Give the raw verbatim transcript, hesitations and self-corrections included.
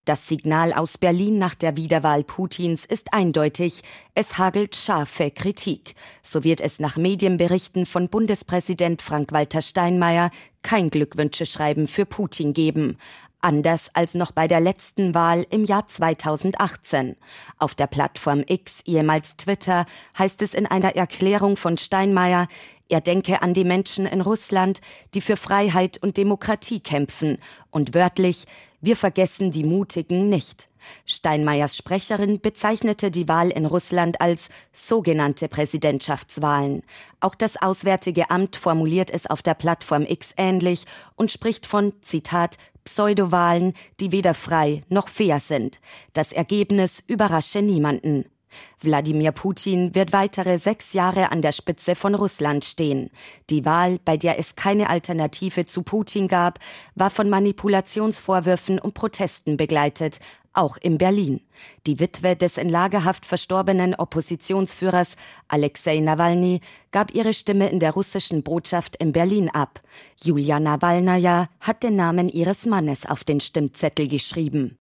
Das Signal aus Berlin nach der Wiederwahl Putins ist eindeutig. Es hagelt scharfe Kritik. So wird es nach Medienberichten von Bundespräsident Frank-Walter Steinmeier kein Glückwünscheschreiben für Putin geben. Anders als noch bei der letzten Wahl im Jahr zweitausendachtzehn. Auf der Plattform X, ehemals Twitter, heißt es in einer Erklärung von Steinmeier, er denke an die Menschen in Russland, die für Freiheit und Demokratie kämpfen. Und wörtlich, wir vergessen die Mutigen nicht. Steinmeiers Sprecherin bezeichnete die Wahl in Russland als sogenannte Präsidentschaftswahlen. Auch das Auswärtige Amt formuliert es auf der Plattform X ähnlich und spricht von, Zitat, Pseudowahlen, die weder frei noch fair sind. Das Ergebnis überrasche niemanden. Wladimir Putin wird weitere sechs Jahre an der Spitze von Russland stehen. Die Wahl, bei der es keine Alternative zu Putin gab, war von Manipulationsvorwürfen und Protesten begleitet, auch in Berlin. Die Witwe des in Lagerhaft verstorbenen Oppositionsführers Alexei Nawalny gab ihre Stimme in der russischen Botschaft in Berlin ab. Julia Nawalnaja hat den Namen ihres Mannes auf den Stimmzettel geschrieben.